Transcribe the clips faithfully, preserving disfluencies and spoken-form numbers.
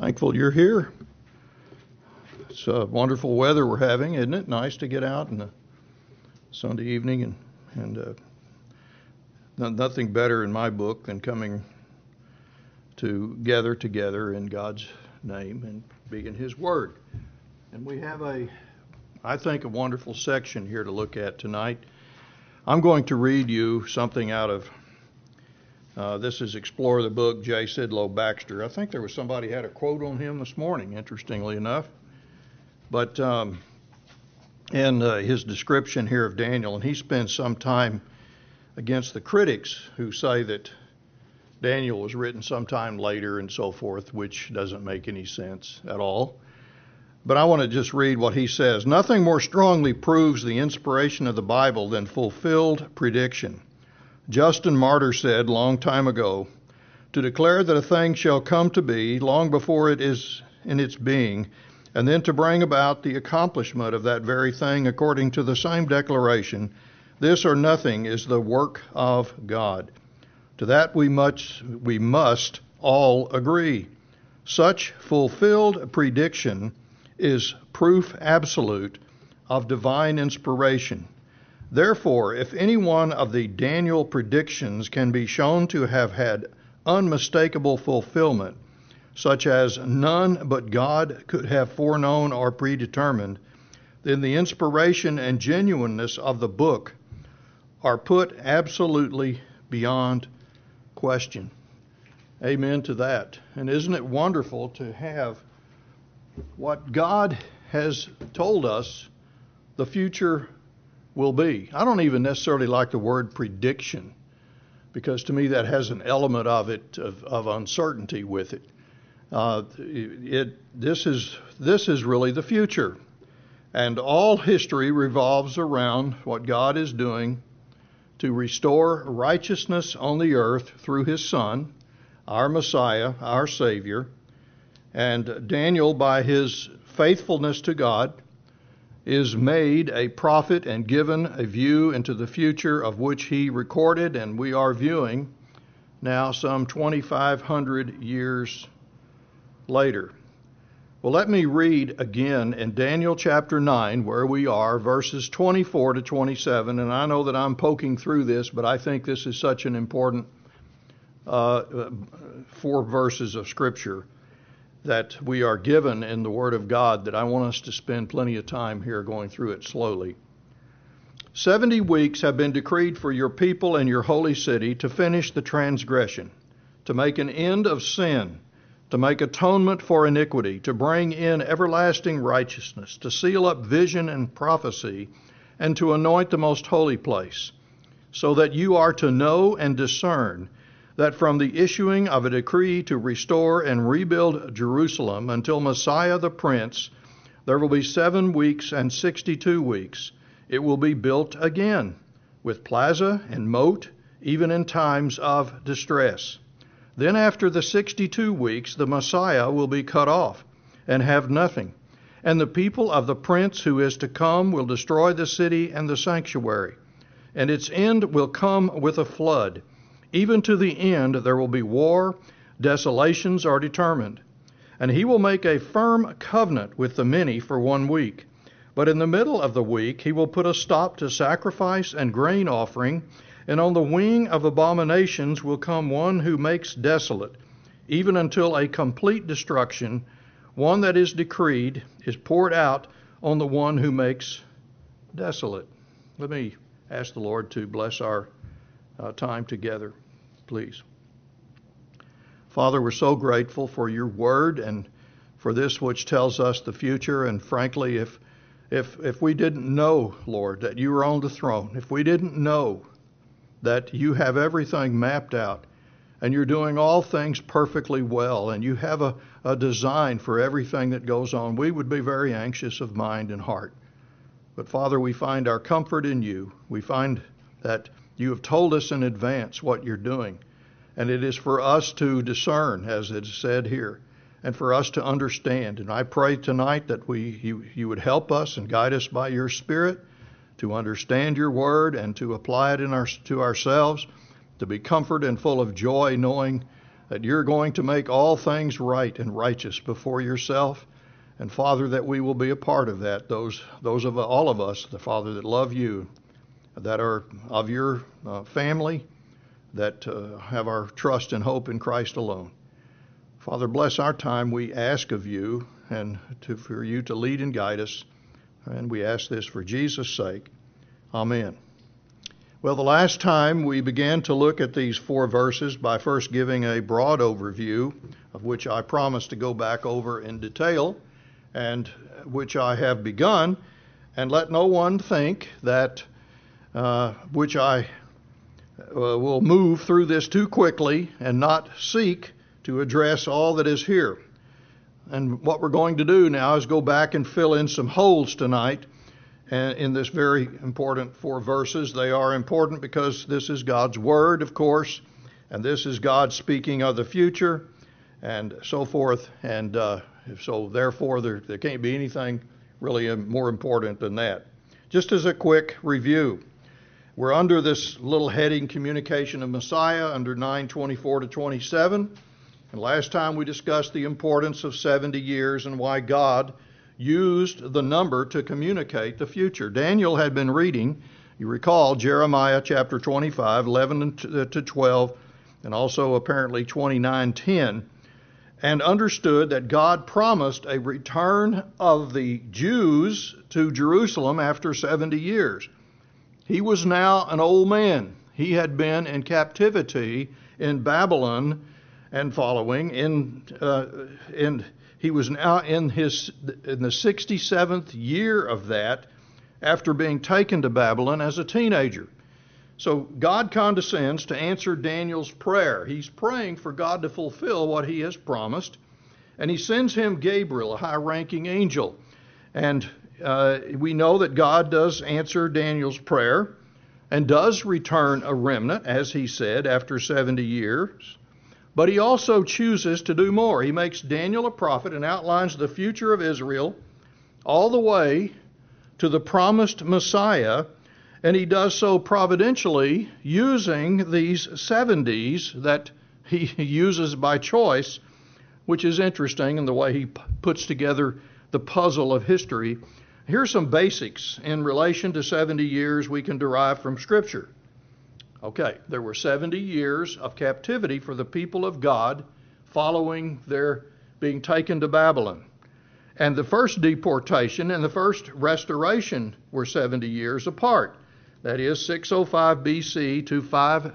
Thankful you're here. It's uh, wonderful weather we're having, isn't it? Nice to get out on a Sunday evening, and and uh, no, nothing better in my book than coming to gather together in God's name and be in His Word. And we have a, I think, a wonderful section here to look at tonight. I'm going to read you something out of Uh, this is Explore the Book, J. Sidlow Baxter. I think there was somebody had a quote on him this morning, interestingly enough. But um, in uh, his description here of Daniel, and he spends some time against the critics who say that Daniel was written sometime later and so forth, which doesn't make any sense at all. But I want to just read what he says. Nothing more strongly proves the inspiration of the Bible than fulfilled prediction. Justin Martyr said long time ago, to declare that a thing shall come to be long before it is in its being, and then to bring about the accomplishment of that very thing according to the same declaration, this or nothing is the work of God. To that we must, we must all agree. Such fulfilled prediction is proof absolute of divine inspiration. Therefore, if any one of the Daniel predictions can be shown to have had unmistakable fulfillment, such as none but God could have foreknown or predetermined, then the inspiration and genuineness of the book are put absolutely beyond question. Amen to that. And isn't it wonderful to have what God has told us the future will be? I don't even necessarily like the word prediction, because to me that has an element of it of, of uncertainty with it. Uh, it this is this is really the future, and all history revolves around what God is doing to restore righteousness on the earth through His Son, our Messiah, our Savior. And Daniel, by his faithfulness to God, is made a prophet and given a view into the future of which he recorded, and we are viewing now some twenty-five hundred years later. Well, let me read again in Daniel chapter nine, where we are, verses twenty-four to twenty-seven, and I know that I'm poking through this, but I think this is such an important uh, four verses of Scripture that we are given in the Word of God, that I want us to spend plenty of time here going through it slowly. Seventy weeks have been decreed for your people and your holy city to finish the transgression, to make an end of sin, to make atonement for iniquity, to bring in everlasting righteousness, to seal up vision and prophecy, and to anoint the most holy place, so that you are to know and discern that from the issuing of a decree to restore and rebuild Jerusalem until Messiah the Prince, there will be seven weeks and sixty-two weeks. It will be built again, with plaza and moat, even in times of distress. Then after the sixty-two weeks, the Messiah will be cut off and have nothing, and the people of the Prince who is to come will destroy the city and the sanctuary, and its end will come with a flood. Even to the end there will be war, desolations are determined. And he will make a firm covenant with the many for one week. But in the middle of the week he will put a stop to sacrifice and grain offering, and on the wing of abominations will come one who makes desolate, even until a complete destruction, one that is decreed, is poured out on the one who makes desolate. Let me ask the Lord to bless our uh, time together, please. Father, we're so grateful for your word and for this which tells us the future. And frankly, if if if we didn't know, Lord, that you were on the throne, if we didn't know that you have everything mapped out and you're doing all things perfectly well and you have a, a design for everything that goes on, we would be very anxious of mind and heart. But Father, we find our comfort in you. We find that you have told us in advance what you're doing, and it is for us to discern, as it is said here, and for us to understand. And I pray tonight that we you, you would help us and guide us by your Spirit to understand your word and to apply it in our, to ourselves, to be comforted and full of joy, knowing that you're going to make all things right and righteous before yourself. And Father, that we will be a part of that, those those of all of us, the Father, that love you, that are of your uh, family, that uh, have our trust and hope in Christ alone. Father, bless our time, we ask of you, and to, for you to lead and guide us. And we ask this for Jesus' sake. Amen. Well, the last time we began to look at these four verses by first giving a broad overview, of which I promised to go back over in detail, and which I have begun. And let no one think that uh, which I uh, will move through this too quickly and not seek to address all that is here. And what we're going to do now is go back and fill in some holes tonight and in this very important four verses. They are important because this is God's Word, of course, and this is God speaking of the future and so forth. And uh, so therefore there, there can't be anything really more important than that. Just as a quick review, we're under this little heading, Communication of Messiah, under nine twenty-four to twenty-seven. And last time we discussed the importance of seventy years and why God used the number to communicate the future. Daniel had been reading, you recall, Jeremiah chapter twenty-five, eleven to twelve, and also apparently twenty-nine ten, and understood that God promised a return of the Jews to Jerusalem after seventy years. He was now an old man. He had been in captivity in Babylon and following, in, uh, in he was now in his in the sixty-seventh year of that, after being taken to Babylon as a teenager. So God condescends to answer Daniel's prayer. He's praying for God to fulfill what he has promised, and he sends him Gabriel, a high-ranking angel. And uh, we know that God does answer Daniel's prayer and does return a remnant, as he said, after seventy years. But he also chooses to do more. He makes Daniel a prophet and outlines the future of Israel all the way to the promised Messiah, and he does so providentially using these seventies that he uses by choice, which is interesting in the way he p- puts together the puzzle of history. Here's some basics in relation to seventy years we can derive from Scripture. Okay, there were seventy years of captivity for the people of God following their being taken to Babylon. And the first deportation and the first restoration were seventy years apart. That is six oh five B C to five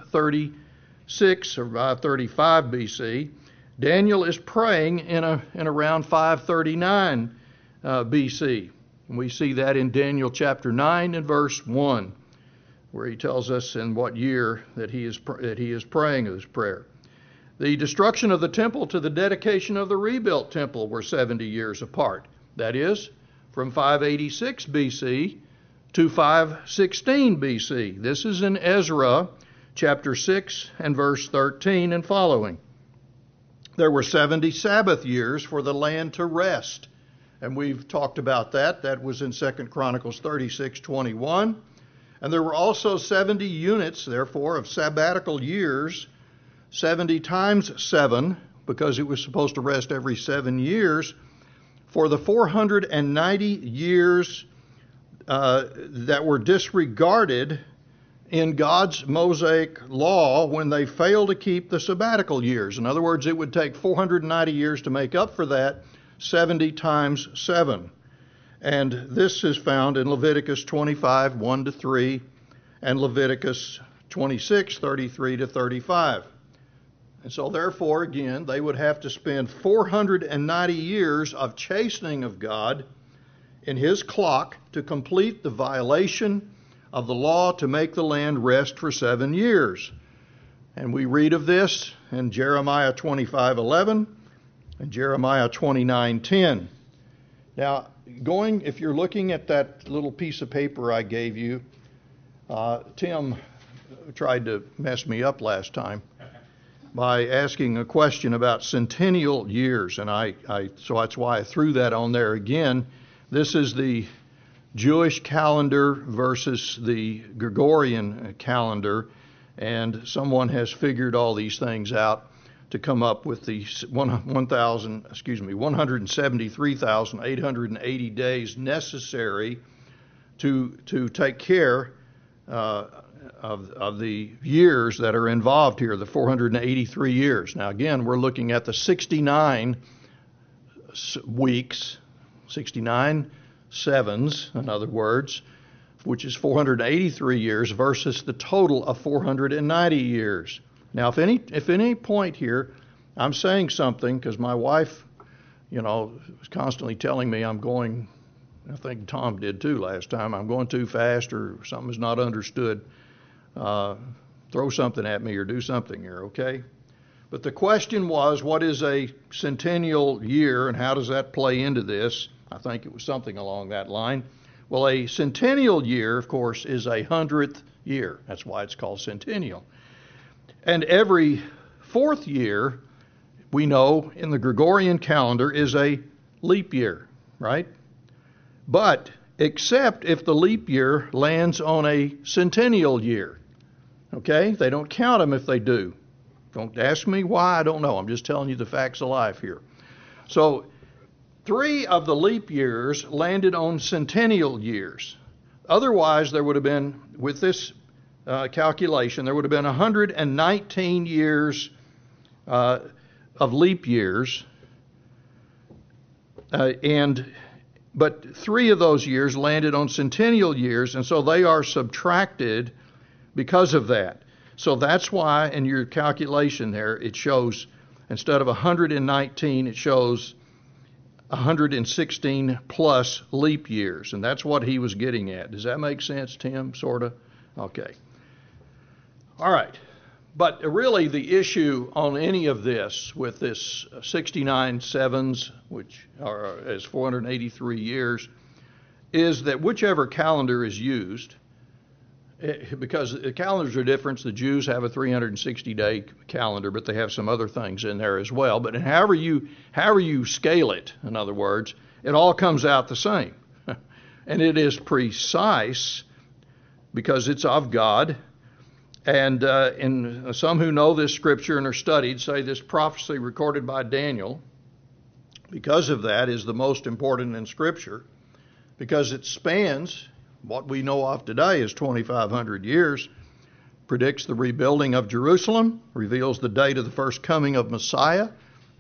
thirty-six or five thirty-five B C. Daniel is praying in a in around five thirty-nine uh, B C. And we see that in Daniel chapter nine and verse one, where he tells us in what year that he is that he is praying this prayer. The destruction of the temple to the dedication of the rebuilt temple were seventy years apart. That is, from five eighty-six B C to five sixteen B C. This is in Ezra chapter six and verse thirteen and following. There were seventy Sabbath years for the land to rest. And we've talked about that. That was in Second Chronicles thirty-six twenty-one. And there were also seventy units, therefore, of sabbatical years, seventy times seven, because it was supposed to rest every seven years, for the four hundred ninety years uh, that were disregarded in God's Mosaic law when they failed to keep the sabbatical years. In other words, it would take four hundred ninety years to make up for that, seventy times seven. And this is found in Leviticus twenty-five, one to three, and Leviticus twenty-six, thirty-three to thirty-five. And so therefore, again, they would have to spend four hundred ninety years of chastening of God in his clock to complete the violation of the law to make the land rest for seven years. And we read of this in Jeremiah twenty-five eleven and Jeremiah twenty-nine ten. Now, going, if you're looking at that little piece of paper I gave you, uh, Tim tried to mess me up last time by asking a question about centennial years, and I, I so that's why I threw that on there again. This is the Jewish calendar versus the Gregorian calendar, and someone has figured all these things out. to come up with the one thousand, excuse me, one hundred seventy-three thousand eight hundred eighty days necessary to to take care uh, of of the years that are involved here, the four hundred eighty-three years. Now again, we're looking at the sixty-nine weeks, sixty-nine sevens, in other words, which is four hundred eighty-three years versus the total of four hundred ninety years. Now, if any if any point here I'm saying something, because my wife, you know, was constantly telling me I'm going, I think Tom did too last time, I'm going too fast or something is not understood, uh, throw something at me or do something here, okay? But the question was, what is a centennial year and how does that play into this? I think it was something along that line. Well, a centennial year, of course, is a hundredth year. That's why it's called centennial. And every fourth year, we know in the Gregorian calendar, is a leap year, right? But except if the leap year lands on a centennial year, okay? They don't count them if they do. Don't ask me why, I don't know. I'm just telling you the facts of life here. So three of the leap years landed on centennial years. Otherwise, there would have been, with this uh, calculation, there would have been one hundred nineteen years uh, of leap years. Uh, and but three of those years landed on centennial years, and so they are subtracted because of that. So that's why in your calculation there, it shows, instead of one hundred nineteen, it shows one hundred sixteen plus leap years, and that's what he was getting at. Does that make sense, Tim, sort of? Okay. All right. But really the issue on any of this, with this sixty-nine sevens, which are as four hundred eighty-three years, is that whichever calendar is used, because the calendars are different. The Jews have a three hundred sixty day calendar, but they have some other things in there as well. But however you however you scale it, in other words, it all comes out the same. And it is precise because it's of God. And, uh, and some who know this scripture and are studied say this prophecy recorded by Daniel, because of that, is the most important in Scripture, because it spans what we know of today as twenty-five hundred years, predicts the rebuilding of Jerusalem, reveals the date of the first coming of Messiah,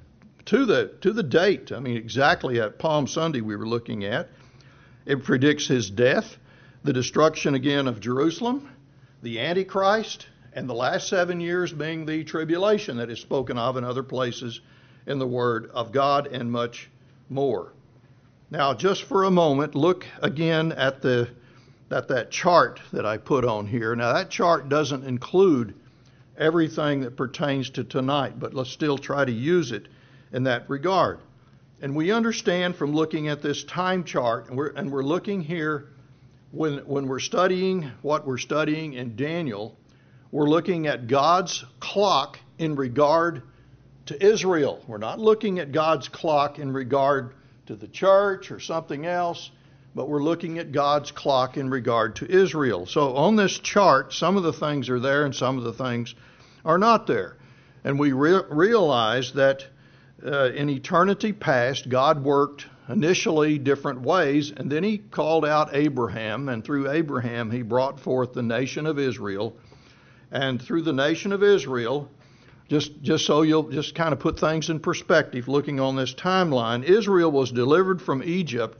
to the to the date. I mean, exactly at Palm Sunday we were looking at. It predicts his death, the destruction again of Jerusalem, the Antichrist, and the last seven years being the tribulation that is spoken of in other places in the Word of God, and much more. Now, just for a moment, look again at the at that chart that I put on here. Now, that chart doesn't include everything that pertains to tonight, but let's still try to use it in that regard. And we understand from looking at this time chart, and we're, and we're looking here, when, when we're studying what we're studying in Daniel, we're looking at God's clock in regard to Israel. We're not looking at God's clock in regard to the church or something else, but we're looking at God's clock in regard to Israel. So on this chart, some of the things are there and some of the things are not there. And we re- realize that uh, in eternity past, God worked initially different ways, and then he called out Abraham, and through Abraham he brought forth the nation of Israel. And through the nation of Israel, just, just so you'll just kind of put things in perspective, looking on this timeline, Israel was delivered from Egypt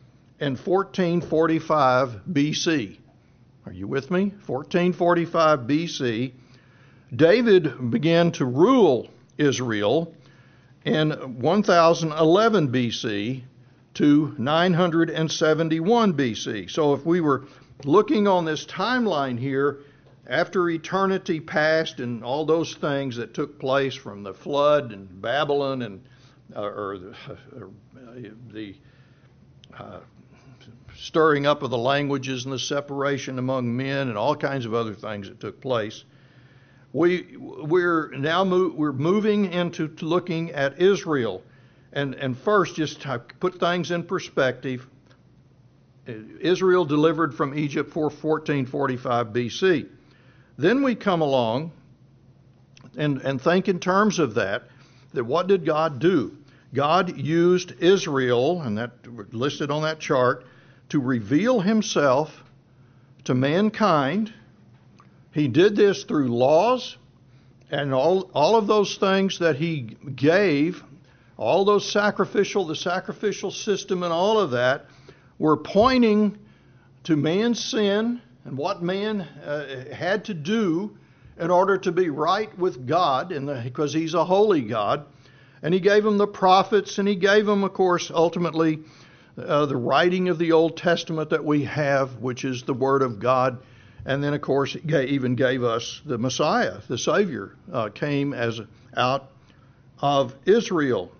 in fourteen forty-five B C. Are you with me? fourteen forty-five B C. David began to rule Israel in one thousand eleven B C to nine hundred seventy-one B C. So if we were looking on this timeline here, after eternity passed and all those things that took place from the flood and Babylon and uh, or the, uh, the uh, stirring up of the languages and the separation among men and all kinds of other things that took place, we we're now mo- we're moving into looking at Israel, and and first just to put things in perspective, Israel delivered from Egypt for fourteen forty-five B C. Then we come along and, and think in terms of that, that what did God do? God used Israel, and that listed on that chart, to reveal himself to mankind. He did this through laws and all, all of those things that he gave, all those sacrificial, the sacrificial system and all of that were pointing to man's sin and what man uh, had to do in order to be right with God, and because he's a holy God. And he gave them the prophets, and he gave them, of course, ultimately uh, the writing of the Old Testament that we have, which is the Word of God. And then, of course, he even gave us the Messiah, the Savior, uh, came as out of Israel.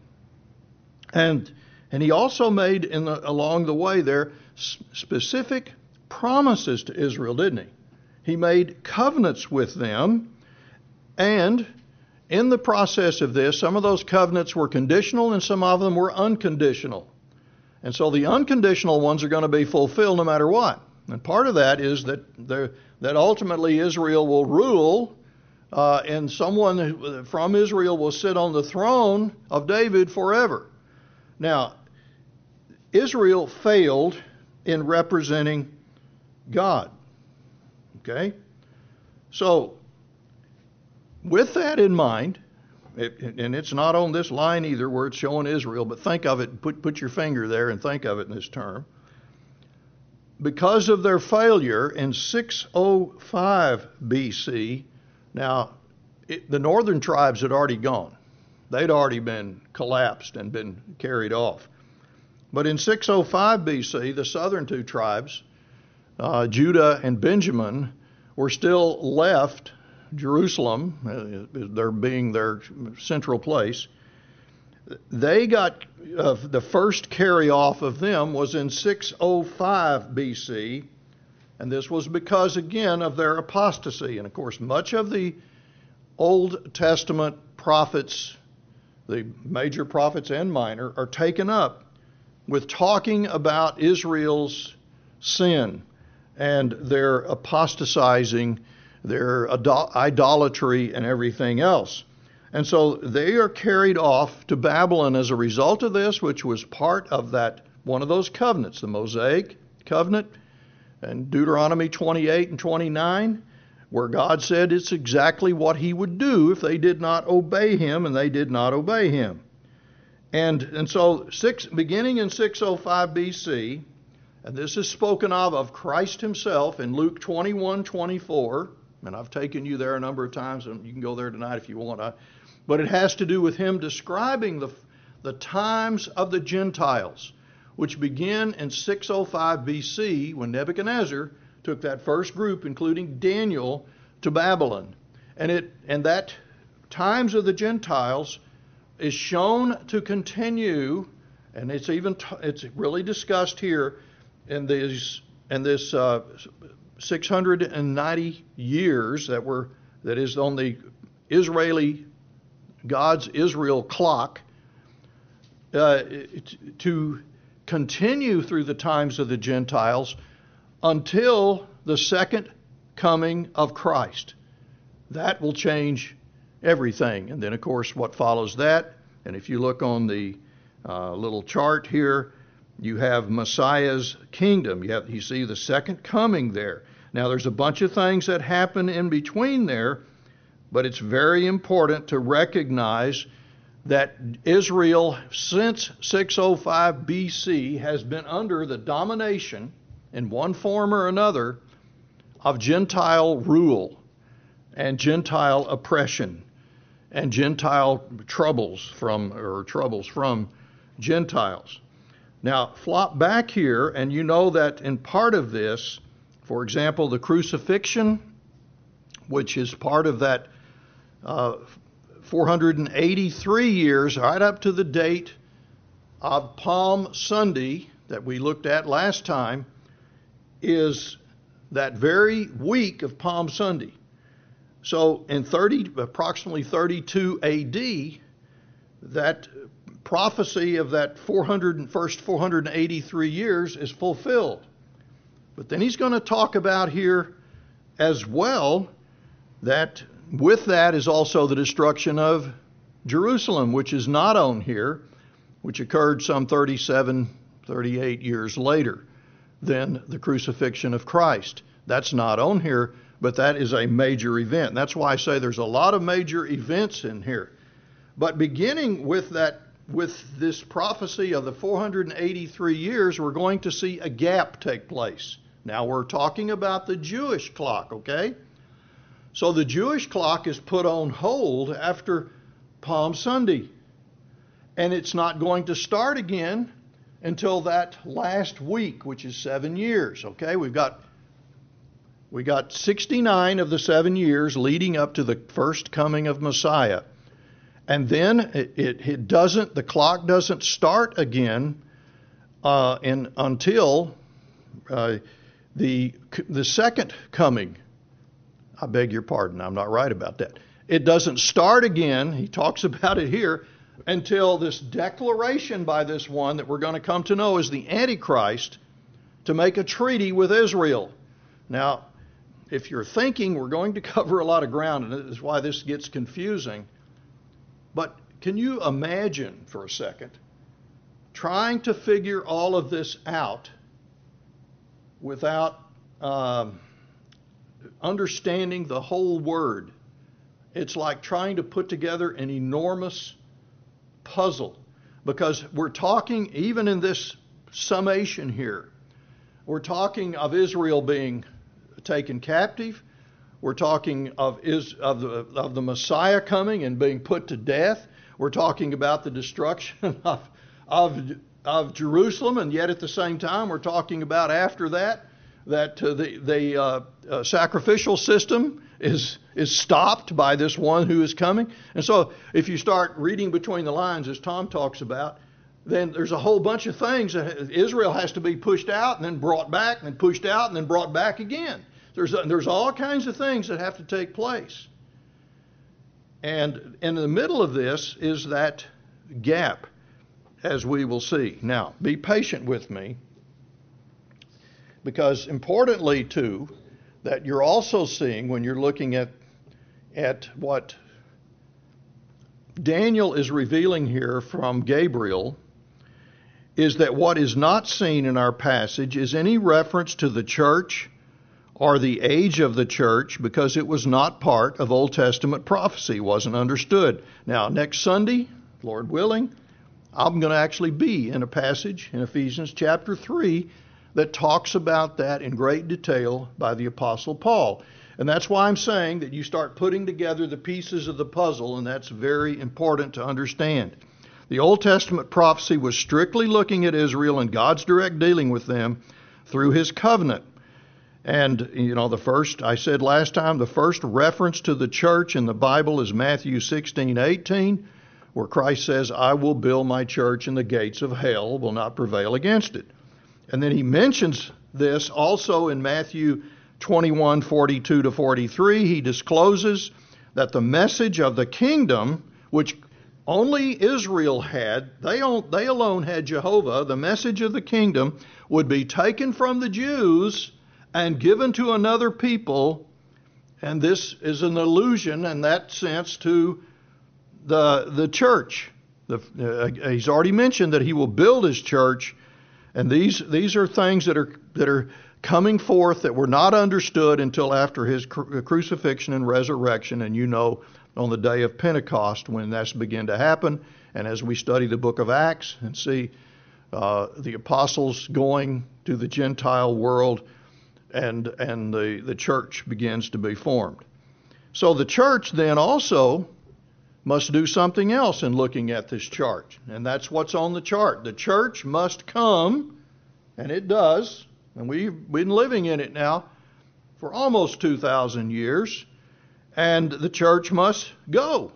And and he also made in the, along the way there specific promises to Israel, didn't he? He made covenants with them, and in the process of this, some of those covenants were conditional and some of them were unconditional. And so the unconditional ones are going to be fulfilled no matter what. And part of that is that that ultimately Israel will rule, uh, and someone from Israel will sit on the throne of David forever. Now, Israel failed in representing God. Okay? So, with that in mind, it, and it's not on this line either where it's showing Israel, but think of it, put, put your finger there and think of it in this term. Because of their failure in six oh five B C, now it, the northern tribes had already gone. They'd already been collapsed and been carried off. But in six oh five B C, the southern two tribes, uh, Judah and Benjamin, were still left. Jerusalem, uh, there being their central place, they got uh, the first carry off of them was in six oh five B C, and this was because, again, of their apostasy. And of course, much of the Old Testament prophets, the major prophets and minor, are taken up with talking about Israel's sin and their apostatizing, their idolatry and everything else. And so they are carried off to Babylon as a result of this, which was part of that one of those covenants, the Mosaic covenant, and Deuteronomy twenty-eight and twenty-nine, where God said it's exactly what he would do if they did not obey him, and they did not obey him. And and so six, beginning in six oh five B C, and this is spoken of of Christ himself in Luke twenty-one twenty-four, and I've taken you there a number of times, and you can go there tonight if you want. I, but it has to do with him describing the, the times of the Gentiles, which begin in six oh five B C when Nebuchadnezzar took that first group, including Daniel, to Babylon. And it and that times of the Gentiles is shown to continue, and it's even t- it's really discussed here in these in this uh, six hundred ninety years that were that is on the Israeli God's Israel clock, uh, to continue through the times of the Gentiles until the second coming of Christ. That will change everything. And then, of course, what follows that, and if you look on the uh, little chart here, you have Messiah's kingdom. You have, you see the second coming there. Now, there's a bunch of things that happen in between there, but it's very important to recognize that Israel, since six oh five B C, has been under the domination, in one form or another, of Gentile rule and Gentile oppression and Gentile troubles from, or troubles from Gentiles. Now, flop back here, and you know that in part of this, for example, the crucifixion, which is part of that uh, four hundred eighty-three years, right up to the date of Palm Sunday that we looked at last time, is that very week of Palm Sunday. So in thirty, approximately thirty-two A D, that prophecy of that four hundred, first four hundred eighty-three years is fulfilled. But then he's going to talk about here as well that with that is also the destruction of Jerusalem, which is not on here, which occurred some thirty-seven, thirty-eight years later than the crucifixion of Christ. That's not on here, but that is a major event. That's why I say there's a lot of major events in here. But beginning with that, with this prophecy of the four hundred eighty-three years, we're going to see a gap take place. Now we're talking about the Jewish clock, okay? So the Jewish clock is put on hold after Palm Sunday. And it's not going to start again until that last week, which is seven years, okay? We've got we got sixty-nine of the seven years leading up to the first coming of Messiah. And then it, it, it doesn't, the clock doesn't start again uh, in, until uh, the the second coming. I beg your pardon, I'm not right about that. It doesn't start again, he talks about it here, until this declaration by this one that we're going to come to know as the Antichrist to make a treaty with Israel. Now, if you're thinking we're going to cover a lot of ground, and this is why this gets confusing, but can you imagine for a second trying to figure all of this out without um, understanding the whole word? It's like trying to put together an enormous puzzle, because we're talking, even in this summation here, we're talking of Israel being taken captive. We're talking of is of the of the Messiah coming and being put to death. We're talking about the destruction of of of Jerusalem, and yet at the same time we're talking about after that that uh, the the uh, uh, sacrificial system is is stopped by this one who is coming. And so if you start reading between the lines, as Tom talks about, then there's a whole bunch of things that Israel has to be pushed out and then brought back and then pushed out and then brought back again. There's there's all kinds of things that have to take place. And in the middle of this is that gap, as we will see. Now, be patient with me, because importantly, too, that you're also seeing when you're looking at at what Daniel is revealing here from Gabriel, is that what is not seen in our passage is any reference to the church or the age of the church, because it was not part of Old Testament prophecy, wasn't understood. Now, next Sunday, Lord willing, I'm going to actually be in a passage in Ephesians chapter three that talks about that in great detail by the Apostle Paul. And that's why I'm saying that you start putting together the pieces of the puzzle, and that's very important to understand. The Old Testament prophecy was strictly looking at Israel and God's direct dealing with them through his covenant. And, you know, the first, I said last time, the first reference to the church in the Bible is Matthew sixteen eighteen, where Christ says, I will build my church and the gates of hell will not prevail against it. And then he mentions this also in Matthew twenty-one forty-two to forty-three. He discloses that the message of the kingdom, which only Israel had, they, they alone had Jehovah, the message of the kingdom would be taken from the Jews and given to another people. And this is an allusion in that sense to the the church. The, uh, he's already mentioned that he will build his church, and these these are things that are that are coming forth that were not understood until after his cru- crucifixion and resurrection. And you know, on the day of Pentecost when that's began to happen, and as we study the book of Acts and see uh, the apostles going to the Gentile world, and and the, the church begins to be formed. So the church then also must do something else in looking at this chart, and that's what's on the chart. The church must come, and it does, and we've been living in it now for almost two thousand years, and the church must go.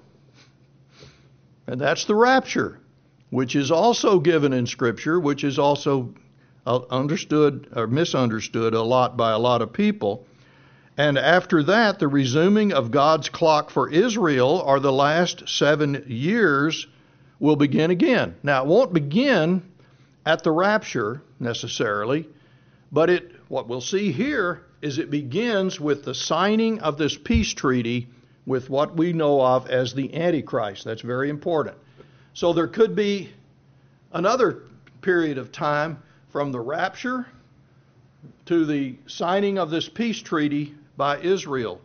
And that's the rapture, which is also given in Scripture, which is also understood or misunderstood a lot by a lot of people. And after that, the resuming of God's clock for Israel, or the last seven years, will begin again. Now, it won't begin at the rapture necessarily, but it what we'll see here is it begins with the signing of this peace treaty with what we know of as the Antichrist. That's very important. So there could be another period of time from the rapture to the signing of this peace treaty by Israel.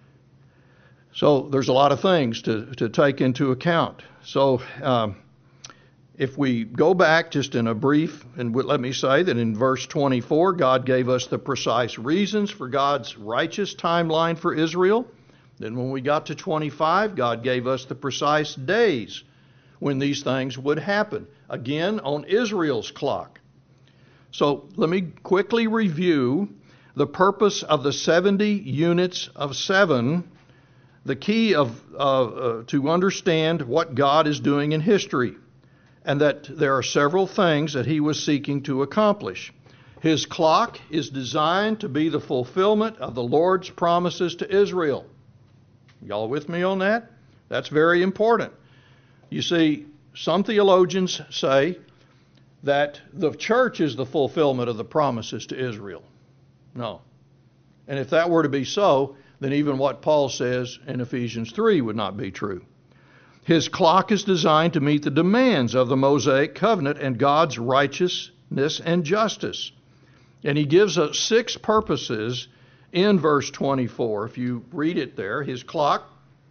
So there's a lot of things to, to take into account. So um, if we go back just in a brief, and let me say that in verse twenty-four, God gave us the precise reasons for God's righteous timeline for Israel. Then when we got to twenty-five, God gave us the precise days when these things would happen, again on Israel's clock. So let me quickly review the purpose of the seventy units of seven, the key of uh, uh, to understand what God is doing in history, and that there are several things that he was seeking to accomplish. His clock is designed to be the fulfillment of the Lord's promises to Israel. Y'all with me on that? That's very important. You see, some theologians say that the church is the fulfillment of the promises to Israel. No. And if that were to be so, then even what Paul says in Ephesians three would not be true. His clock is designed to meet the demands of the Mosaic covenant and God's righteousness and justice. And he gives us six purposes in verse twenty-four. If you read it there, his clock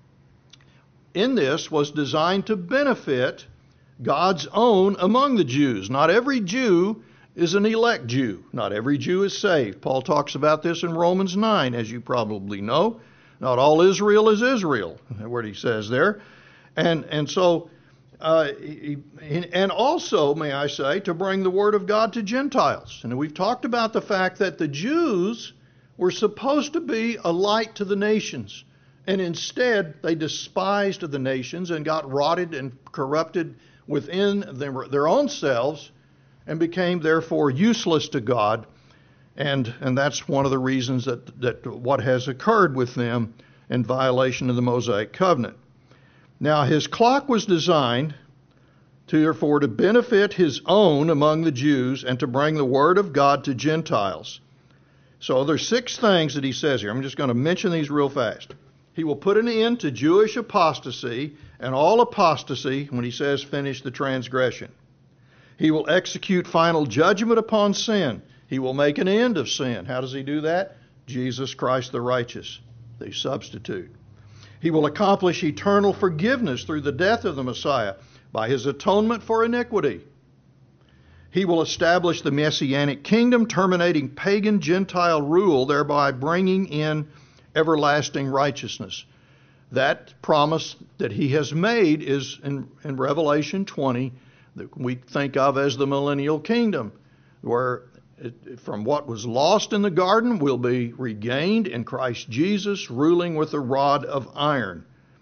in this was designed to benefit God's own among the Jews. Not every Jew is an elect Jew. Not every Jew is saved. Paul talks about this in Romans nine, as you probably know. Not all Israel is Israel, what he says there. And and so, uh, he, and also, may I say, to bring the word of God to Gentiles. And we've talked about the fact that the Jews were supposed to be a light to the nations. And instead, they despised the nations and got rotted and corrupted within their, their own selves and became, therefore, useless to God. And, and that's one of the reasons that, that what has occurred with them in violation of the Mosaic covenant. Now, his clock was designed to, therefore, to benefit his own among the Jews and to bring the word of God to Gentiles. So there's six things that he says here. I'm just going to mention these real fast. He will put an end to Jewish apostasy and all apostasy when he says finish the transgression. He will execute final judgment upon sin. He will make an end of sin. How does he do that? Jesus Christ the righteous, the substitute. He will accomplish eternal forgiveness through the death of the Messiah by his atonement for iniquity. He will establish the Messianic kingdom, terminating pagan Gentile rule, thereby bringing in everlasting righteousness. That promise that he has made is in, in Revelation twenty that we think of as the millennial kingdom, where it, from what was lost in the garden will be regained in Christ Jesus, ruling with a rod of iron.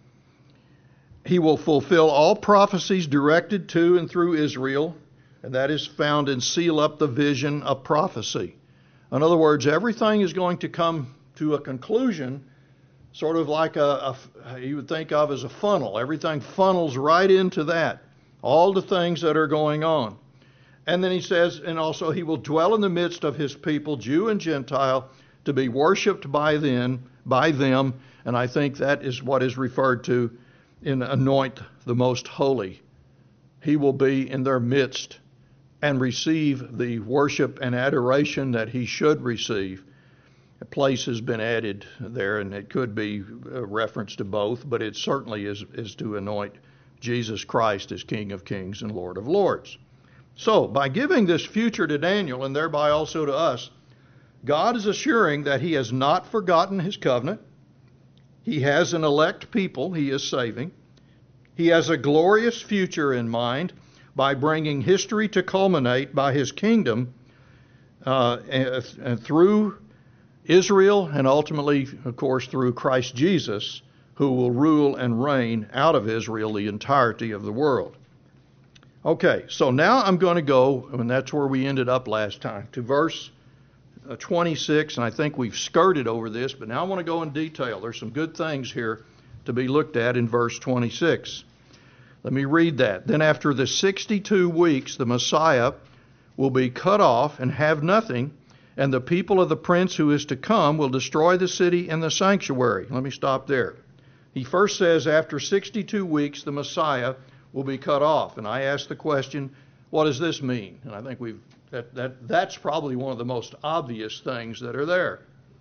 He will fulfill all prophecies directed to and through Israel, and that is found in Seal Up the Vision of Prophecy. In other words, everything is going to come to a conclusion, sort of like a, a you would think of as a funnel. Everything funnels right into that, all the things that are going on. And then he says, and also he will dwell in the midst of his people, Jew and Gentile, to be worshipped by them, by them. And I think that is what is referred to in anoint the most holy. He will be in their midst and receive the worship and adoration that he should receive. A place has been added there, and it could be a reference to both, but it certainly is, is to anoint Jesus Christ as King of Kings and Lord of Lords. So, by giving this future to Daniel, and thereby also to us, God is assuring that he has not forgotten his covenant. He has an elect people he is saving. He has a glorious future in mind by bringing history to culminate by his kingdom uh, and, and through Israel, and ultimately, of course, through Christ Jesus, who will rule and reign out of Israel the entirety of the world. Okay, so now I'm going to go, and that's where we ended up last time, to verse twenty-six, and I think we've skirted over this, but now I want to go in detail. There's some good things here to be looked at in verse twenty-six. Let me read that. Then after the sixty-two weeks, the Messiah will be cut off and have nothing, and the people of the prince who is to come will destroy the city and the sanctuary. Let me stop there. He first says after sixty-two weeks the Messiah will be cut off. And I ask the question, what does this mean? And I think we've that, that that's probably one of the most obvious things that are there.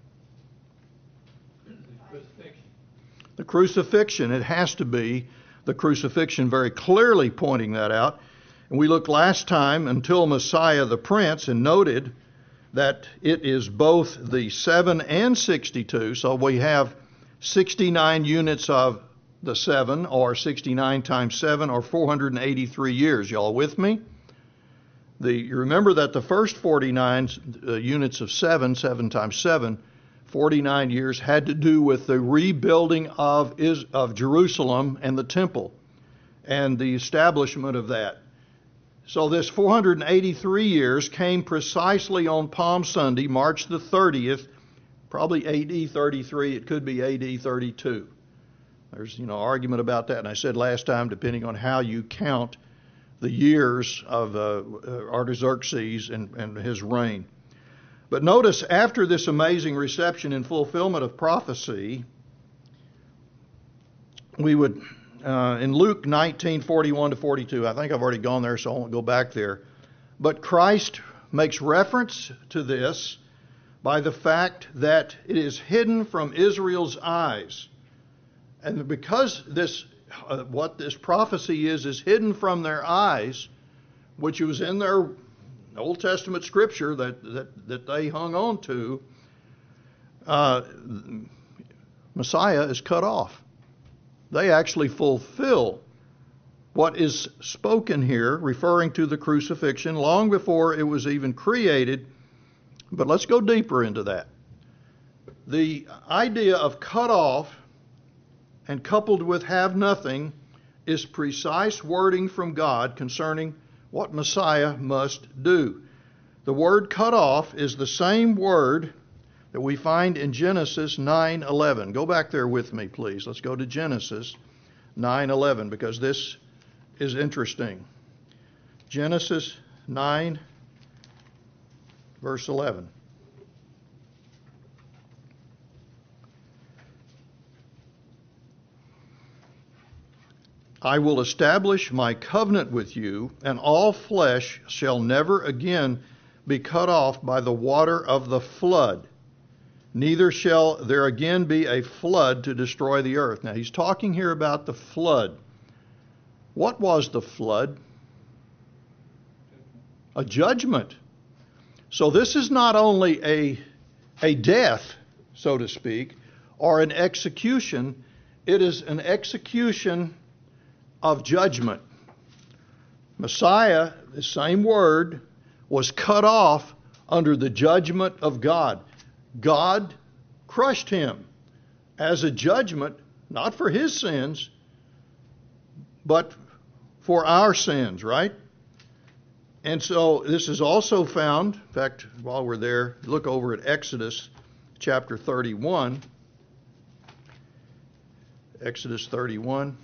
Crucifixion. The crucifixion, it has to be the crucifixion, very clearly pointing that out. And we looked last time until Messiah the Prince and noted that it is both the seven and sixty-two. So we have sixty-nine units of the seven, or sixty-nine times seven, or four hundred eighty-three years. Y'all with me? The, you remember that the first forty-nine uh, units of seven, seven times seven, forty-nine years, had to do with the rebuilding of, is, of Jerusalem and the temple and the establishment of that. So this four hundred eighty-three years came precisely on Palm Sunday, March the thirtieth, probably A D thirty-three, it could be A D thirty-two. There's, you know, argument about that, and I said last time, depending on how you count the years of uh, Artaxerxes and, and his reign. But notice, after this amazing reception and fulfillment of prophecy, we would, uh, in Luke nineteen, forty-one to forty-two, I think I've already gone there, so I won't go back there. But Christ makes reference to this by the fact that it is hidden from Israel's eyes. And because this, uh, what this prophecy is, is hidden from their eyes, which was in their Old Testament scripture that, that, that they hung on to, uh, Messiah is cut off. They actually fulfill what is spoken here, referring to the crucifixion, long before it was even created. But let's go deeper into that. The idea of cut off and coupled with have nothing is precise wording from God concerning what Messiah must do. The word cut off is the same word that we find in Genesis nine eleven. Go back there with me, please. Let's go to Genesis nine eleven, because this is interesting. Genesis nine, verse eleven. I will establish my covenant with you, and all flesh shall never again be cut off by the water of the flood. Neither shall there again be a flood to destroy the earth. Now, he's talking here about the flood. What was the flood? A judgment. So this is not only a, a death, so to speak, or an execution. It is an execution of judgment. Messiah, the same word, was cut off under the judgment of God. God crushed him as a judgment, not for his sins, but for our sins, right? And so this is also found, in fact, while we're there, look over at Exodus chapter thirty-one. Exodus thirty-one.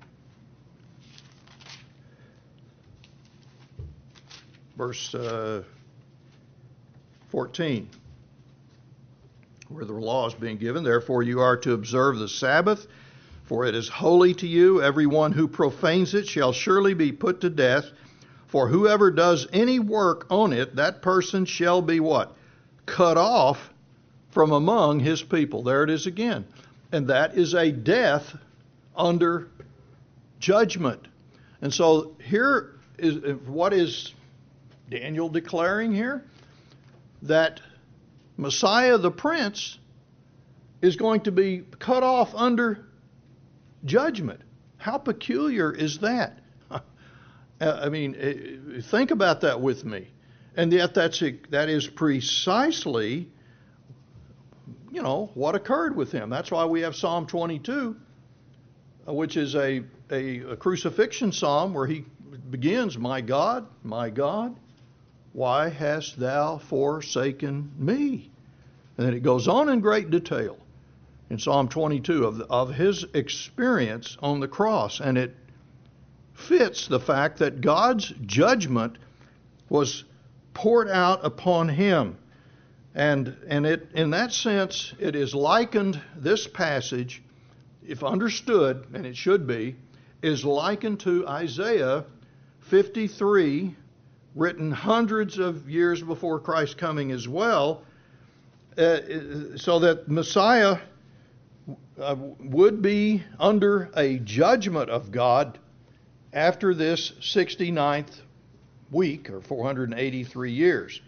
Verse uh, fourteen, where the law is being given. Therefore you are to observe the Sabbath, for it is holy to you. Everyone who profanes it shall surely be put to death. For whoever does any work on it, that person shall be what? Cut off from among his people. There it is again. And that is a death under judgment. And so here is what is Daniel declaring here? That Messiah the Prince is going to be cut off under judgment. How peculiar is that? I mean, think about that with me. And yet that's that is precisely, you know, what occurred with him. That's why we have Psalm twenty-two, which is a, a, a crucifixion psalm where he begins, "My God, my God, why hast thou forsaken me?" And then it goes on in great detail in Psalm twenty-two of, the, of his experience on the cross. And it fits the fact that God's judgment was poured out upon him. And, and it, in that sense, it is likened, this passage, if understood, and it should be, is likened to Isaiah fifty-three, written hundreds of years before Christ's coming as well, uh, so that Messiah uh, would be under a judgment of God after this sixty-ninth week, or four hundred eighty-three years.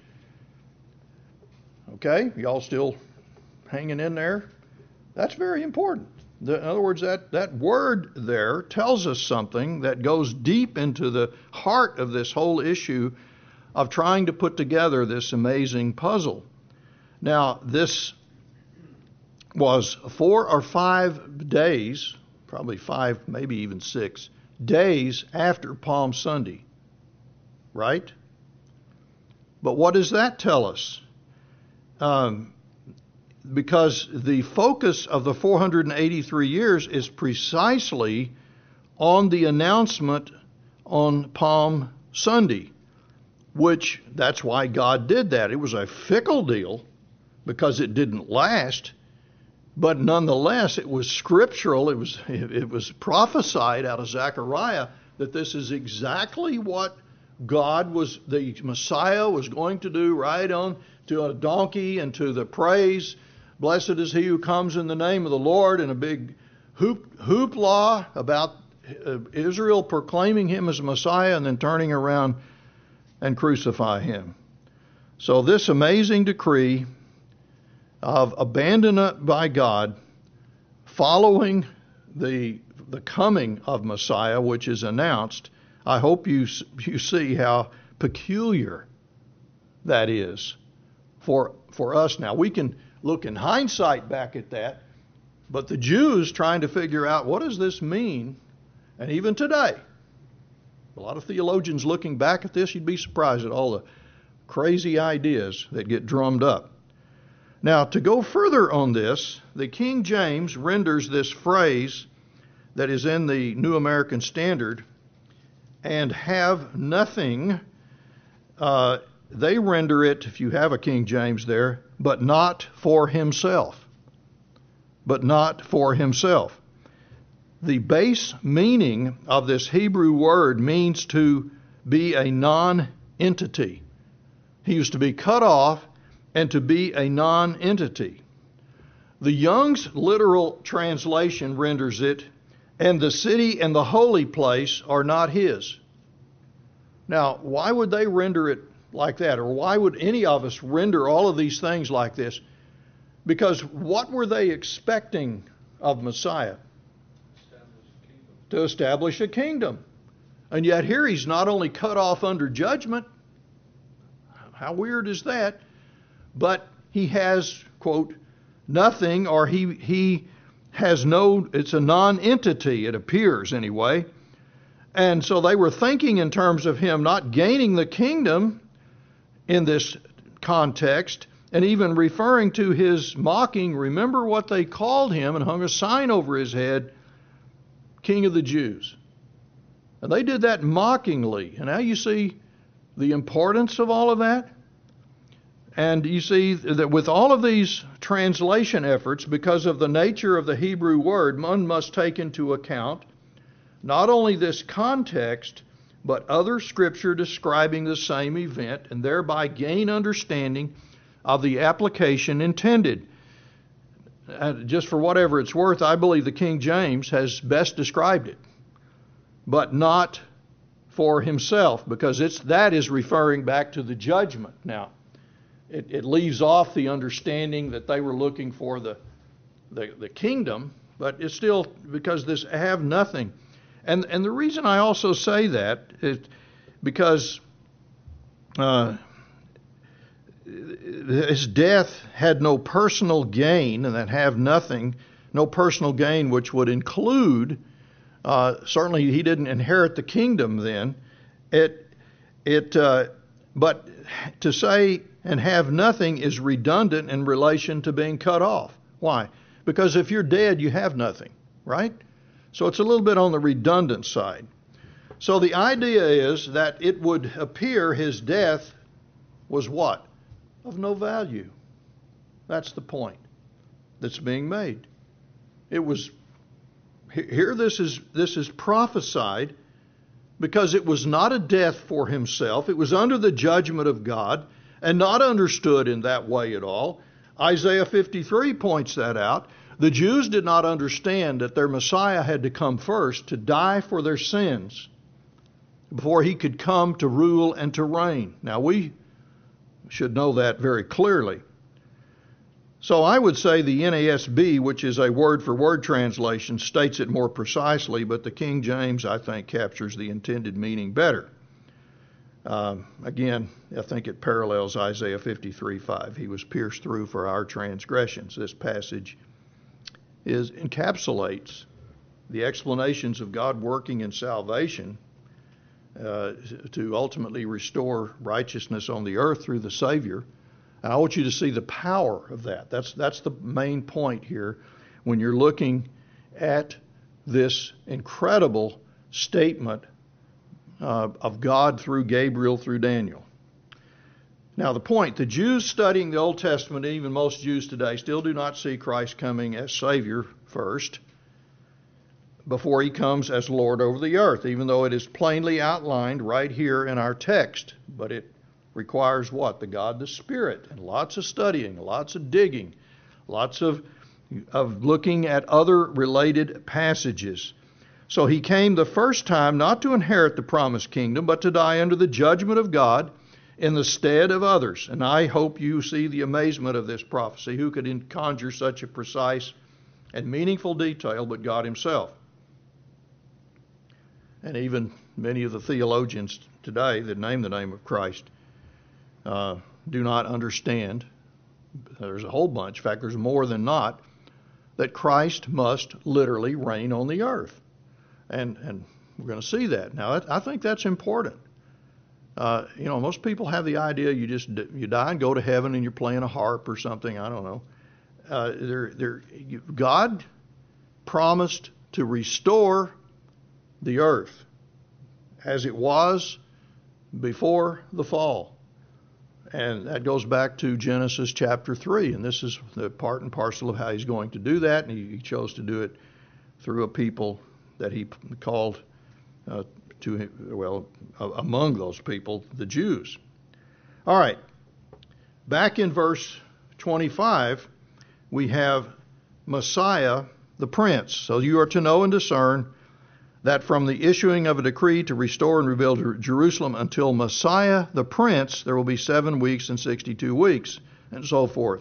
Okay, y'all still hanging in there? That's very important. In other words, that, that word there tells us something that goes deep into the heart of this whole issue of trying to put together this amazing puzzle. Now, this was four or five days, probably five, maybe even six days after Palm Sunday, right? But what does that tell us? Um, because the focus of the four hundred eighty-three years is precisely on the announcement on Palm Sunday, which that's why God did that. It was a fickle deal because it didn't last, but nonetheless it was scriptural. It was it was prophesied out of Zechariah that this is exactly what God was, the Messiah was going to do, right on to a donkey and to the praise. Blessed is he who comes in the name of the Lord, and a big hoop, hoopla about uh, Israel proclaiming him as Messiah and then turning around and crucify him. So this amazing decree of abandonment by God following the the coming of Messiah, which is announced, I hope you you see how peculiar that is for for us now. We can look in hindsight back at that, but the Jews trying to figure out what does this mean, and even today, a lot of theologians looking back at this, you'd be surprised at all the crazy ideas that get drummed up. Now, to go further on this, the King James renders this phrase that is in the New American Standard, and have nothing, uh, they render it, if you have a King James there, but not for himself. But not for himself. The base meaning of this Hebrew word means to be a non-entity. He used to be cut off and to be a non-entity. The Young's literal translation renders it, and the city and the holy place are not his. Now, why would they render it like that? Or why would any of us render all of these things like this? Because what were they expecting of Messiah? To establish a kingdom. And yet here he's not only cut off under judgment, how weird is that? But he has, quote, nothing, or he he has no, it's a non-entity, it appears anyway. And so they were thinking in terms of him not gaining the kingdom in this context, and even referring to his mocking. Remember what they called him and hung a sign over his head, King of the Jews. And they did that mockingly. And now you see the importance of all of that. And you see that with all of these translation efforts, because of the nature of the Hebrew word, one must take into account not only this context, but other scripture describing the same event, and thereby gain understanding of the application intended. And just for whatever it's worth, I believe the King James has best described it, but not for himself, because it's that is referring back to the judgment. Now, it, it leaves off the understanding that they were looking for the, the the kingdom, but it's still because this have nothing. And and the reason I also say that is because uh, his death had no personal gain, and that have nothing, no personal gain, which would include, uh, certainly he didn't inherit the kingdom then. It, it, uh, but to say and have nothing is redundant in relation to being cut off. Why? Because if you're dead, you have nothing, right? So it's a little bit on the redundant side. So the idea is that it would appear his death was what? Of no value. That's the point that's being made. It was Here this is, this is prophesied because it was not a death for himself. It was under the judgment of God and not understood in that way at all. Isaiah fifty-three points that out. The Jews did not understand that their Messiah had to come first to die for their sins before he could come to rule and to reign. Now we should know that very clearly. So I would say the N A S B, which is a word-for-word translation, states it more precisely, but the King James, I think, captures the intended meaning better. Um, again, I think it parallels Isaiah fifty-three five. He was pierced through for our transgressions. This passage is encapsulates the explanations of God working in salvation uh, to ultimately restore righteousness on the earth through the Savior. And I want you to see the power of that. That's that's the main point here when you're looking at this incredible statement uh, of God through Gabriel, through Daniel. Now the point, the Jews studying the Old Testament, even most Jews today, still do not see Christ coming as Savior first before he comes as Lord over the earth, even though it is plainly outlined right here in our text. But it requires what? The God, the Spirit, and lots of studying, lots of digging, lots of, of looking at other related passages. So he came the first time not to inherit the promised kingdom, but to die under the judgment of God in the stead of others. And I hope you see the amazement of this prophecy. Who could conjure such a precise and meaningful detail but God himself? And even many of the theologians today that name the name of Christ uh, do not understand. There's a whole bunch, in fact there's more than not, that Christ must literally reign on the earth. And and we're going to see that. Now I think that's important. Uh, you know, most people have the idea you just you die and go to heaven and you're playing a harp or something. I don't know. Uh, they're, they're, God promised to restore the earth as it was before the fall. And that goes back to Genesis chapter three. And this is the part and parcel of how he's going to do that. And he, he chose to do it through a people that he called uh, to, well, among those people, the Jews. All right. Back in verse twenty-five, we have Messiah the Prince. So you are to know and discern that from the issuing of a decree to restore and rebuild Jerusalem until Messiah the Prince, there will be seven weeks and sixty-two weeks, and so forth.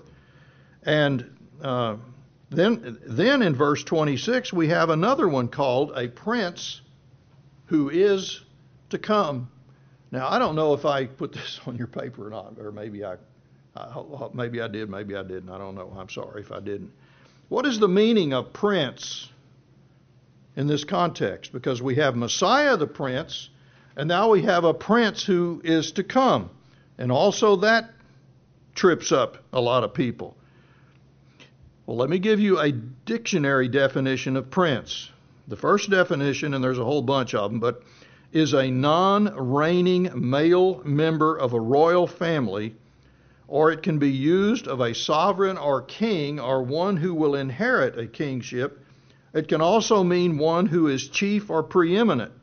And uh, then, then in verse twenty-six, we have another one called a prince who is to come. Now, I don't know if I put this on your paper or not, or maybe I, I maybe I did, maybe I didn't. I don't know. I'm sorry if I didn't. What is the meaning of prince in this context? Because we have Messiah the Prince, and now we have a prince who is to come. And also that trips up a lot of people. Well, let me give you a dictionary definition of prince. The first definition, and there's a whole bunch of them, but is a non-reigning male member of a royal family, or it can be used of a sovereign or king or one who will inherit a kingship. It can also mean one who is chief or preeminent.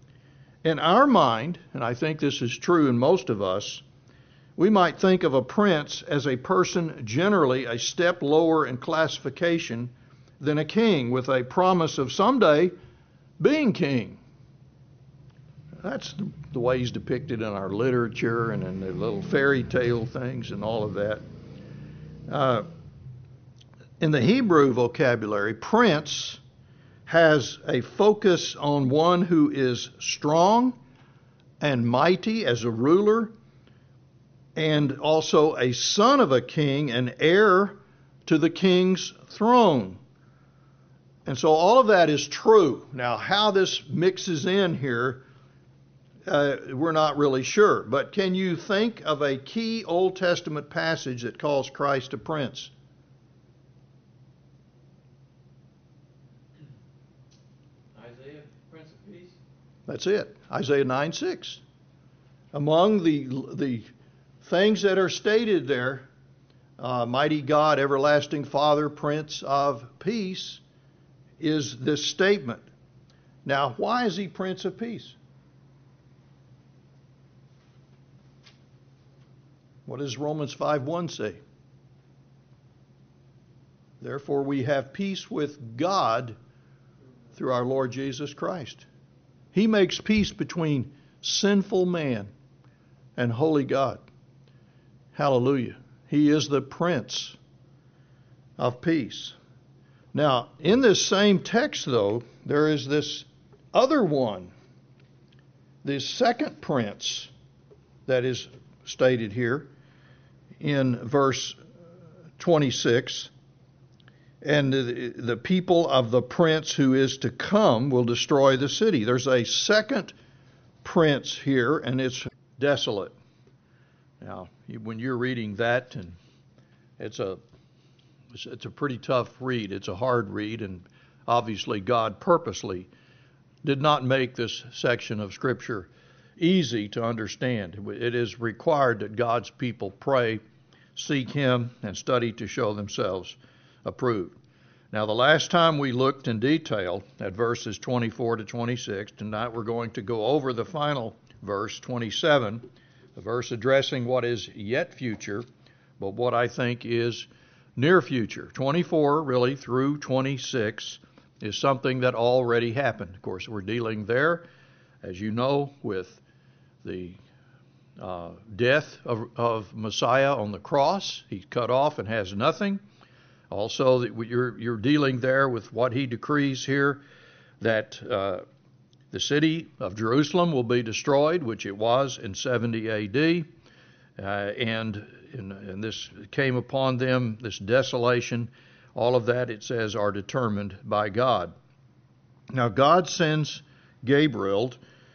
In our mind, and I think this is true in most of us, we might think of a prince as a person generally a step lower in classification than a king, with a promise of someday being king. That's the way he's depicted in our literature and in the little fairy tale things and all of that. Uh, in the Hebrew vocabulary, prince has a focus on one who is strong and mighty as a ruler, and also a son of a king, an heir to the king's throne. And so all of that is true. Now, how this mixes in here, uh, we're not really sure. But can you think of a key Old Testament passage that calls Christ a prince? Isaiah, Prince of Peace. That's it. Isaiah nine six. Among the the things that are stated there, uh, mighty God, everlasting Father, Prince of Peace, is this statement. Now, why is he Prince of Peace? What does Romans five one say? Therefore we have peace with God through our Lord Jesus Christ. He makes peace between sinful man and holy God. Hallelujah. He is the Prince of Peace. Now, in this same text, though, there is this other one, this second prince that is stated here in verse twenty-six. And the, the people of the prince who is to come will destroy the city. There's a second prince here, and it's desolate. Now, when you're reading that, and it's a it's a pretty tough read. It's a hard read, and obviously God purposely did not make this section of Scripture easy to understand. It is required that God's people pray, seek Him, and study to show themselves approved. Now, the last time we looked in detail at verses twenty-four to twenty-six, tonight we're going to go over the final verse, twenty-seven, the verse addressing what is yet future, but what I think is near future. twenty-four, really, through twenty-six is something that already happened. Of course, we're dealing there, as you know, with the uh, death of, of Messiah on the cross. He's cut off and has nothing. Also, you're, you're dealing there with what he decrees here, that uh, the city of Jerusalem will be destroyed, which it was in seventy A D, uh, and, and, and this came upon them, this desolation. All of that, it says, are determined by God. Now, God sends Gabriel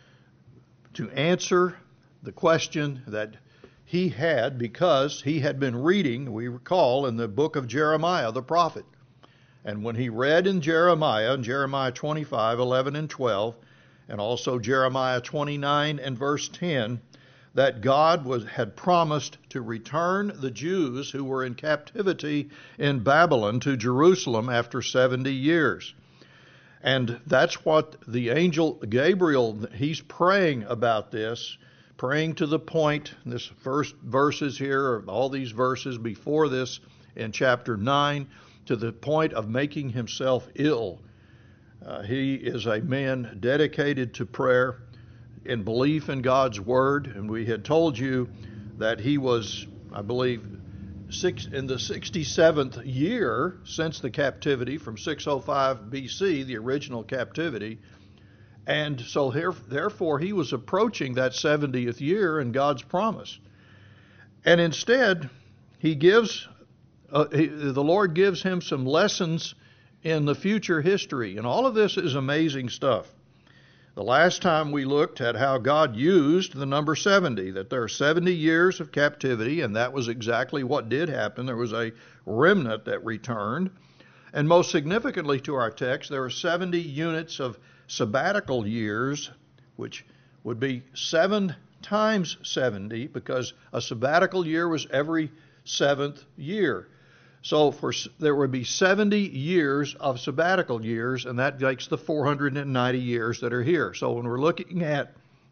to answer the question that he had, because he had been reading, we recall, in the book of Jeremiah, the prophet. And when he read in Jeremiah, in Jeremiah twenty-five, eleven, and twelve, and also Jeremiah twenty-nine and verse ten, that God was, had promised to return the Jews who were in captivity in Babylon to Jerusalem after seventy years. And that's what the angel Gabriel, he's praying about this, praying to the point, this first verses here, all these verses before this in chapter nine, to the point of making himself ill. Uh, he is a man dedicated to prayer and belief in God's Word, and we had told you that he was, I believe, six, in the sixty-seventh year since the captivity from six oh five B C, the original captivity. And so here, therefore he was approaching that seventieth year in God's promise. And instead, he gives, uh, he, the Lord gives him some lessons in the future history. And all of this is amazing stuff. The last time we looked at how God used the number seventy, that there are seventy years of captivity, and that was exactly what did happen. There was a remnant that returned. And most significantly to our text, there are seventy units of sabbatical years, which would be seven times seventy, because a sabbatical year was every seventh year. So for there would be seventy years of sabbatical years, and that makes the four hundred ninety years that are here. So when we're looking at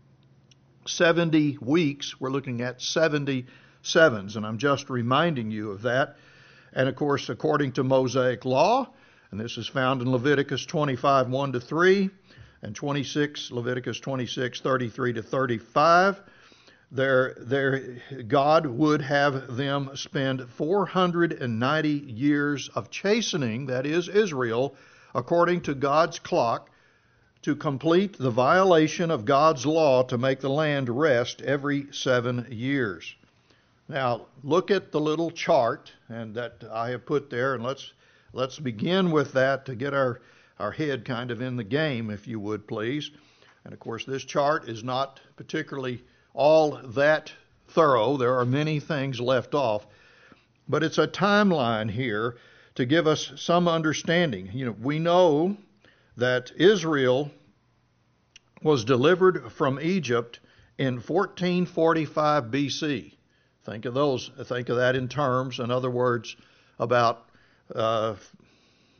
seventy weeks, we're looking at seventy sevens, and I'm just reminding you of that. And of course, according to Mosaic law, and this is found in Leviticus twenty-five, one to three, and twenty-six, Leviticus twenty-six, thirty-three to thirty-five, there, there, God would have them spend four hundred ninety years of chastening, that is Israel, according to God's clock, to complete the violation of God's law to make the land rest every seven years. Now, look at the little chart and that I have put there, and let's let's begin with that to get our, our head kind of in the game, if you would, please. And of course, this chart is not particularly all that thorough. There are many things left off, but it's a timeline here to give us some understanding. You know, we know that Israel was delivered from Egypt in fourteen forty-five B C. Think of those. Think of that in terms, in other words, about uh,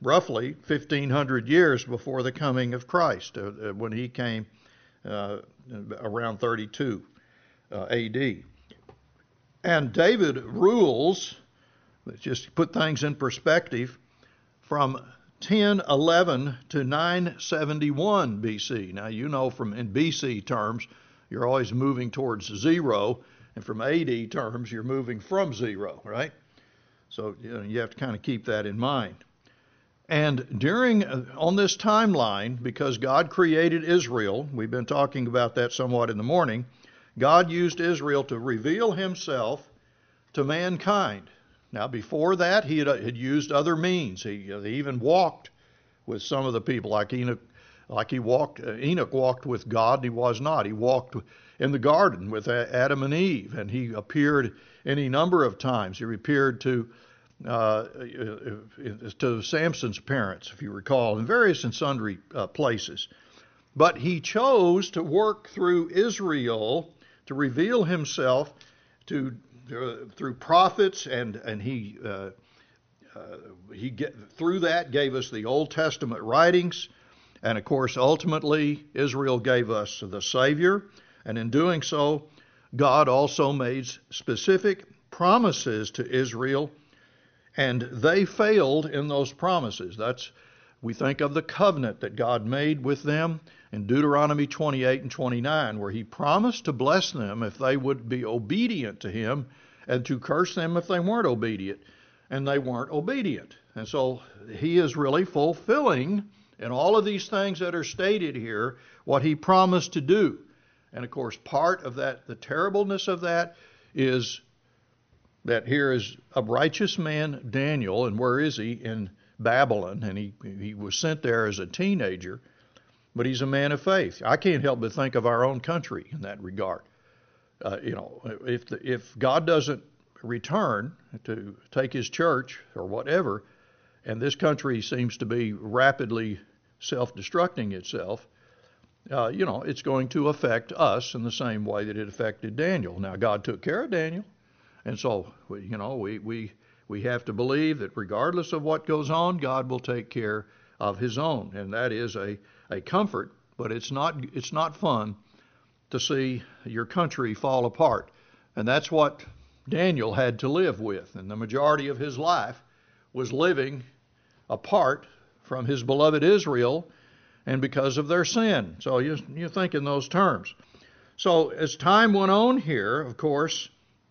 roughly fifteen hundred years before the coming of Christ, uh, uh, when he came uh, around thirty-two uh, A D. And David rules, just to put things in perspective, from ten eleven to nine seventy-one B C. Now, you know, from in B C terms, you're always moving towards zero, and from A D terms, you're moving from zero, right? So you know, you have to kind of keep that in mind. And during, uh, on this timeline, because God created Israel, we've been talking about that somewhat in the morning, God used Israel to reveal himself to mankind. Now, before that, he had, had used other means. He, he even walked with some of the people, like Enoch. Like he walked, uh, Enoch walked with God, and he was not. He walked in the garden with Adam and Eve, and he appeared any number of times. He appeared to uh, to Samson's parents, if you recall, in various and sundry uh, places. But he chose to work through Israel to reveal himself to uh, through prophets, and and he uh, uh, he get, through that gave us the Old Testament writings, and of course ultimately Israel gave us the Savior, and in doing so, God also made specific promises to Israel, and they failed in those promises. That's we think of the covenant that God made with them in Deuteronomy twenty-eight and twenty-nine, where he promised to bless them if they would be obedient to him, and to curse them if they weren't obedient. And they weren't obedient. And so he is really fulfilling in all of these things that are stated here what he promised to do. And of course, part of that, the terribleness of that, is that here is a righteous man, Daniel, and where is he? In Babylon, and he, he was sent there as a teenager, but he's a man of faith. I can't help but think of our own country in that regard. Uh, you know, if the, if God doesn't return to take his church or whatever, and this country seems to be rapidly self-destructing itself, uh, you know, it's going to affect us in the same way that it affected Daniel. Now, God took care of Daniel, and so, you know, we we we have to believe that regardless of what goes on, God will take care of his own, and that is a, a comfort, but it's not it's not fun to see your country fall apart. And that's what Daniel had to live with, and the majority of his life was living apart from his beloved Israel, and because of their sin. So you, you think in those terms. So as time went on here, of course,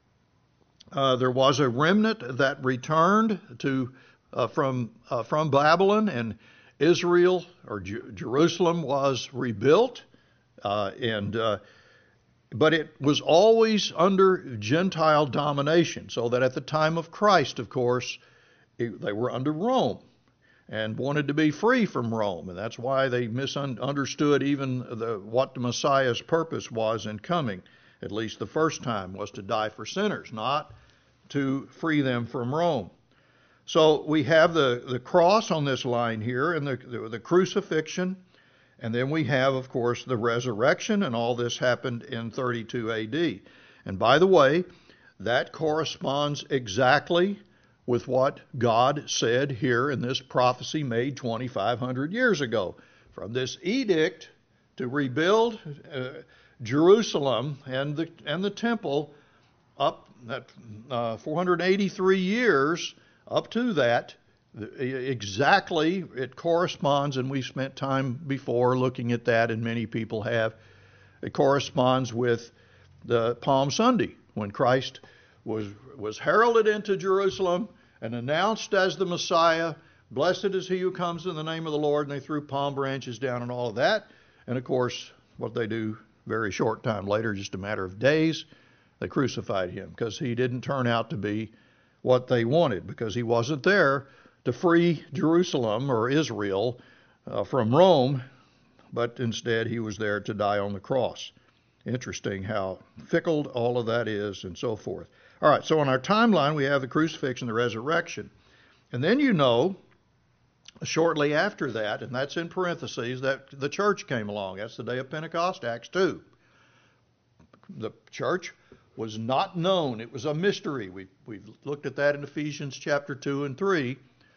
uh, there was a remnant that returned to uh, from uh, from Babylon, and Israel or Jer- Jerusalem was rebuilt, uh, and uh, but it was always under Gentile domination. So that at the time of Christ, of course, it, they were under Rome and wanted to be free from Rome, and that's why they misunderstood even the, what the Messiah's purpose was in coming. At least the first time was to die for sinners, not to free them from Rome. So we have the, the cross on this line here, and the, the, the crucifixion, and then we have, of course, the resurrection, and all this happened in thirty-two A D. And by the way, that corresponds exactly with what God said here in this prophecy made twenty-five hundred years ago. From this edict to rebuild uh, Jerusalem and the and the temple, up that uh, four hundred eighty-three years up to that, exactly it corresponds, and we spent time before looking at that, and many people have. It corresponds with the Palm Sunday, when Christ was was heralded into Jerusalem and announced as the Messiah. Blessed is he who comes in the name of the Lord, and they threw palm branches down and all of that. And of course, what they do very short time later, just a matter of days, they crucified him, because he didn't turn out to be what they wanted, because he wasn't there to free Jerusalem or Israel uh, from Rome, but instead he was there to die on the cross. Interesting how fickle all of that is, and so forth. All right, so on our timeline, we have the crucifixion, the resurrection. And then you know, shortly after that, and that's in parentheses, that the church came along. That's the day of Pentecost, Acts two. The church was not known. It was a mystery. We, we've looked at that in Ephesians chapter two and three.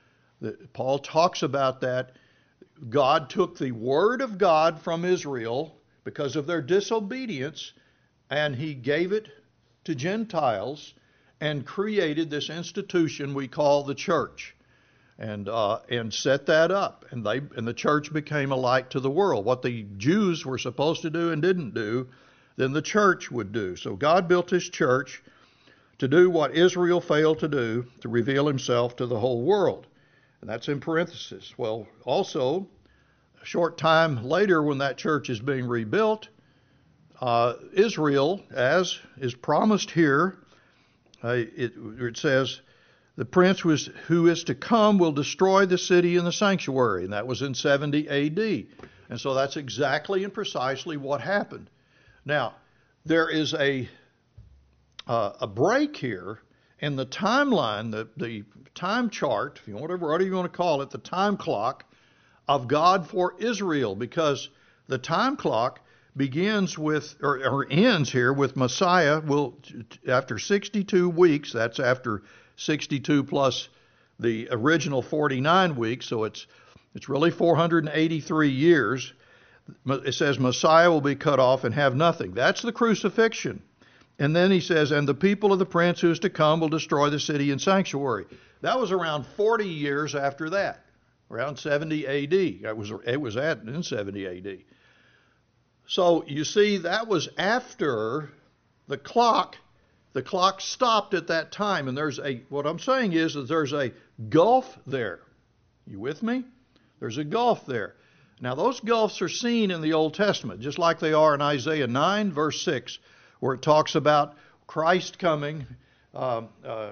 The, Paul talks about that. God took the word of God from Israel because of their disobedience, and he gave it to Gentiles and created this institution we call the church, and uh, and set that up. And they and the church became a light to the world. What the Jews were supposed to do and didn't do, then the church would do. So God built his church to do what Israel failed to do, to reveal himself to the whole world. And that's in parentheses. Well, also, a short time later, when that church is being rebuilt, uh, Israel, as is promised here, uh, it, it says, the prince was, who is to come will destroy the city and the sanctuary. And that was in seventy A D. And so that's exactly and precisely what happened. Now, there is a uh, a break here in the timeline, the, the time chart, if you whatever, whatever you want to call it, the time clock of God for Israel, because the time clock begins with, or, or ends here with Messiah will, after sixty-two weeks, that's after sixty-two plus the original forty-nine weeks, so it's it's really four hundred eighty-three years. It says Messiah will be cut off and have nothing. That's the crucifixion. And then he says, and the people of the prince who is to come will destroy the city and sanctuary. That was around forty years after that, around seventy A D. It was, it was at in seventy A D. So you see, that was after the clock. The clock stopped at that time. And there's a, what I'm saying is that there's a gulf there. You with me? There's a gulf there. Now, those gulfs are seen in the Old Testament, just like they are in Isaiah nine, verse six, where it talks about Christ coming. Uh, uh,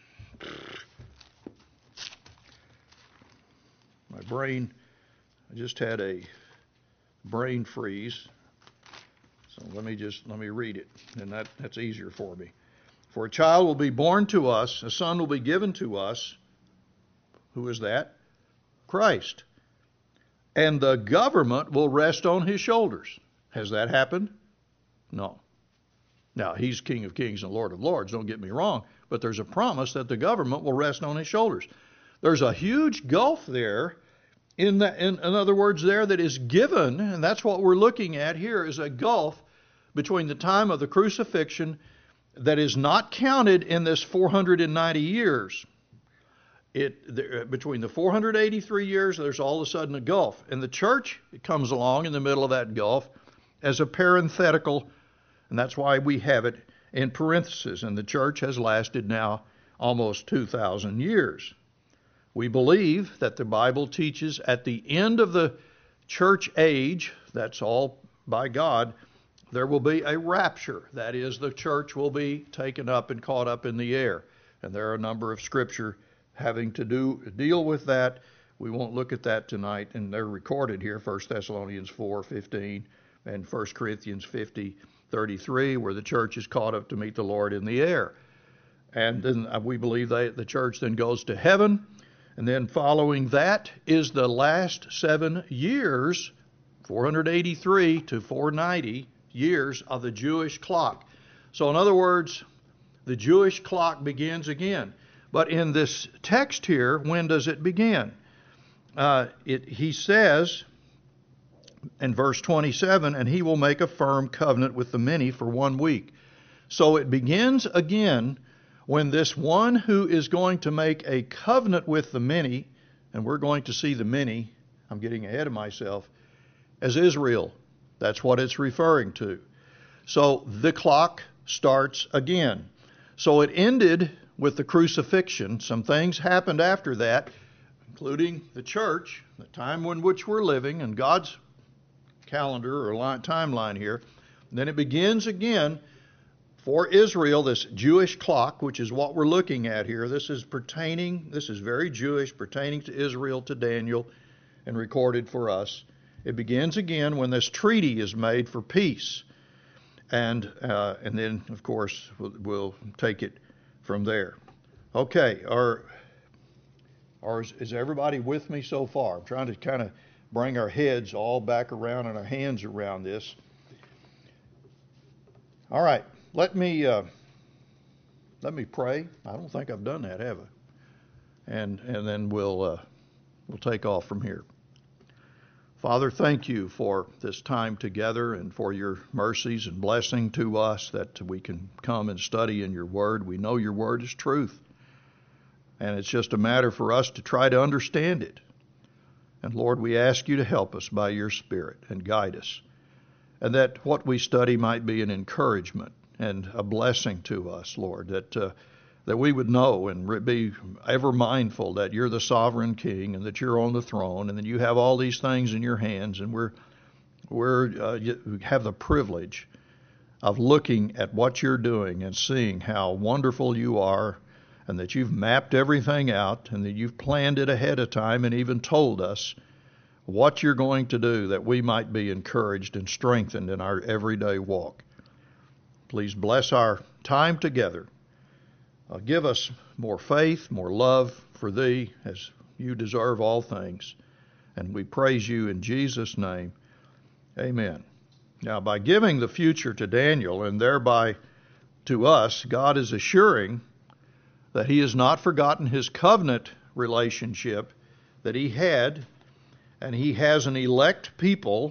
my brain, I just had a brain freeze. So let me just, let me read it, and that, that's easier for me. For a child will be born to us, a son will be given to us. Who is that? Christ. And the government will rest on his shoulders. Has that happened? No. Now, he's King of Kings and Lord of Lords, don't get me wrong, but there's a promise that the government will rest on his shoulders. There's a huge gulf there, in, the, in, in other words, there that is given, and that's what we're looking at here, is a gulf between the time of the crucifixion that is not counted in this four hundred ninety years. It, the, between the four hundred eighty-three years, there's all of a sudden a gulf. And the church comes along in the middle of that gulf as a parenthetical, and that's why we have it in parentheses. And the church has lasted now almost two thousand years. We believe that the Bible teaches at the end of the church age, that's all by God, there will be a rapture. That is, the church will be taken up and caught up in the air. And there are a number of scripture having to do deal with that. We won't look at that tonight, and they're recorded here, First Thessalonians four fifteen and First Corinthians fifty thirty-three, where the church is caught up to meet the Lord in the air. And then we believe that the church then goes to heaven, and then following that is the last seven years, four hundred eighty-three to four ninety years of the Jewish clock. So in other words, the Jewish clock begins again. But in this text here, when does it begin? Uh, it, he says in verse twenty-seven, and he will make a firm covenant with the many for one week. So it begins again when this one who is going to make a covenant with the many, and we're going to see the many, I'm getting ahead of myself, as Israel. That's what it's referring to. So the clock starts again. So it ended with the crucifixion. Some things happened after that, including the church, the time in which we're living, and God's calendar or line, timeline here. And then it begins again for Israel, this Jewish clock, which is what we're looking at here. This is pertaining, this is very Jewish, pertaining to Israel, to Daniel, and recorded for us. It begins again when this treaty is made for peace. And uh, and then, of course, we'll, we'll take it from there. Okay, are, are, is everybody with me so far? I'm trying to kind of bring our heads all back around and our hands around this. All right, let me uh, let me pray. I don't think I've done that, have I? And and then we'll uh, we'll take off from here. Father, thank you for this time together and for your mercies and blessing to us that we can come and study in your word. We know your word is truth, and it's just a matter for us to try to understand it. And Lord, we ask you to help us by your Spirit and guide us, and that what we study might be an encouragement and a blessing to us, Lord, that uh, that we would know and be ever mindful that you're the sovereign King and that you're on the throne and that you have all these things in your hands, and we're we're uh, we have the privilege of looking at what you're doing and seeing how wonderful you are, and that you've mapped everything out and that you've planned it ahead of time and even told us what you're going to do, that we might be encouraged and strengthened in our everyday walk. Please bless our time together. Uh, give us more faith, more love for thee, as you deserve all things. And we praise you in Jesus' name. Amen. Now, by giving the future to Daniel and thereby to us, God is assuring that he has not forgotten his covenant relationship that he had, and he has an elect people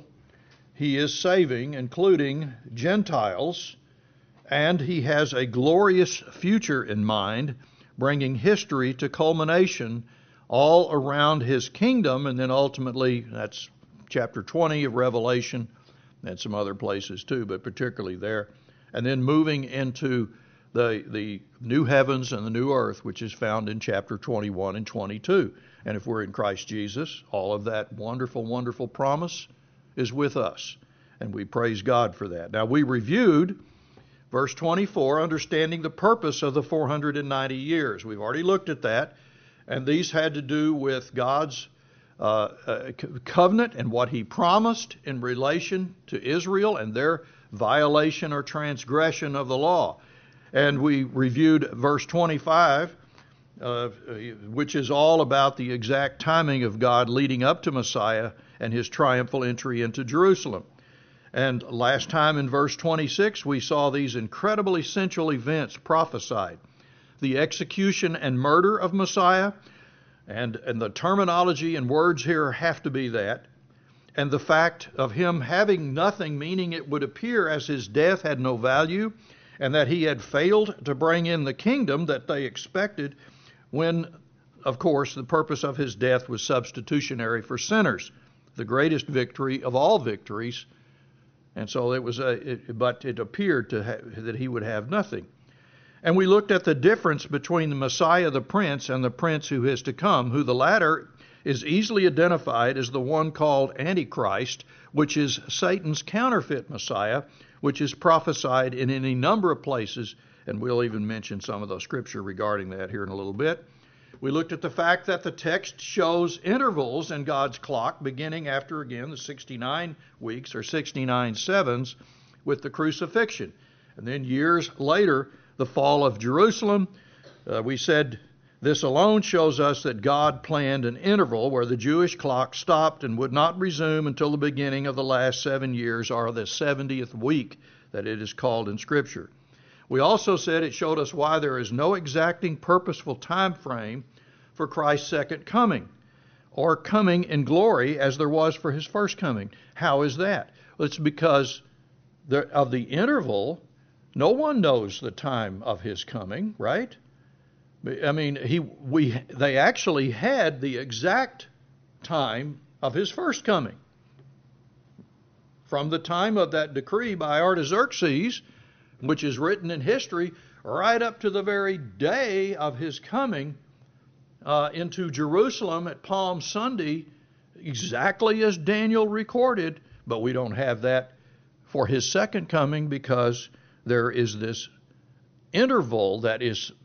he is saving, including Gentiles. And he has a glorious future in mind, bringing history to culmination all around his kingdom. And then ultimately, that's chapter twenty of Revelation, and some other places too, but particularly there. And then moving into the, the new heavens and the new earth, which is found in chapter twenty-one and twenty-two. And if we're in Christ Jesus, all of that wonderful, wonderful promise is with us. And we praise God for that. Now, we reviewed verse twenty-four, understanding the purpose of the four hundred ninety years. We've already looked at that, and these had to do with God's uh, uh, covenant and what he promised in relation to Israel and their violation or transgression of the law. And we reviewed verse twenty-five, uh, which is all about the exact timing of God leading up to Messiah and his triumphal entry into Jerusalem. And last time in verse twenty-six, we saw these incredible essential events prophesied. The execution and murder of Messiah, and, and the terminology and words here have to be that, and the fact of him having nothing, meaning it would appear as his death had no value, and that he had failed to bring in the kingdom that they expected when, of course, the purpose of his death was substitutionary for sinners, the greatest victory of all victories. And so it was, a, it, but it appeared to ha- that he would have nothing. And we looked at the difference between the Messiah, the Prince, and the Prince who is to come, who the latter is easily identified as the one called Antichrist, which is Satan's counterfeit Messiah, which is prophesied in any number of places, and we'll even mention some of the scripture regarding that here in a little bit. We looked at the fact that the text shows intervals in God's clock beginning after, again, the sixty-nine weeks or sixty-nine sevens with the crucifixion. And then years later, the fall of Jerusalem. Uh, we said this alone shows us that God planned an interval where the Jewish clock stopped and would not resume until the beginning of the last seven years, or the seventieth week that it is called in Scripture. We also said it showed us why there is no exacting purposeful time frame for Christ's second coming, or coming in glory as there was for his first coming. How is that? Well, it's because the, of the interval. No one knows the time of his coming, right? I mean, he we they actually had the exact time of his first coming. From the time of that decree by Artaxerxes, which is written in history, right up to the very day of his coming uh, into Jerusalem at Palm Sunday, exactly as Daniel recorded. But we don't have that for his second coming, because there is this interval that is